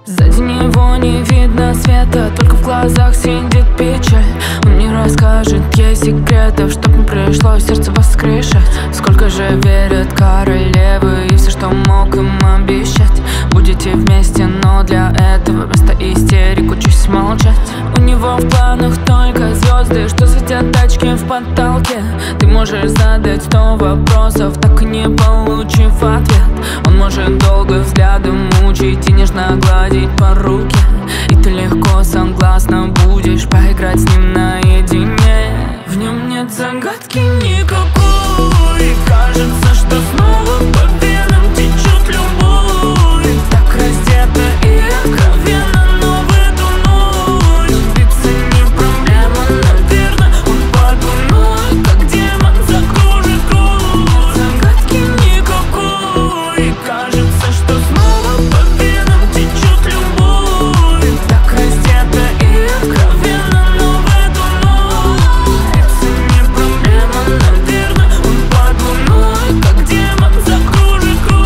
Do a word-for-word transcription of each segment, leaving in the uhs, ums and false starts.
Сзади него не видно света, только в глазах сидит печаль. Он не расскажет ей секретов, чтоб не пришлось сердце воскрешать. Сколько же верят королевы и все, что мог им обещать. Будете вместе, но для этого вместо истерик учусь молчать. У него в планах только звезды, что светят тачки в потолке. Ты можешь задать сто вопросов, так и не получив ответ. Он может долго взглядом мучить и нежно гладить по руке. И ты легко согласна будешь поиграть с ним наедине. В нем нет загадки никакой, кажется, что снова по венам течет любовь. Так раздета и откровенно, но в эту ночь сбиться не проблема, наверное. Он под луной, как демон, закружит круг. Загадки никакой, кажется, что снова по венам течет любовь. Так раздета и откровенно, но в эту ночь сбиться не проблема, наверное. Он под луной, как демон, закружит круг.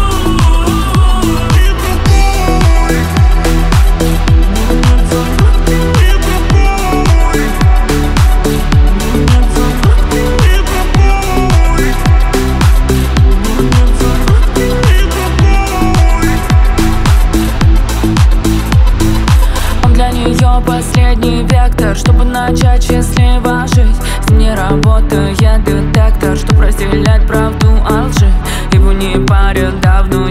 Он для нее последний вектор, чтобы начать счастливо жить. С ним не работает детектор, чтоб разделять правду от лжи. Его не парят давно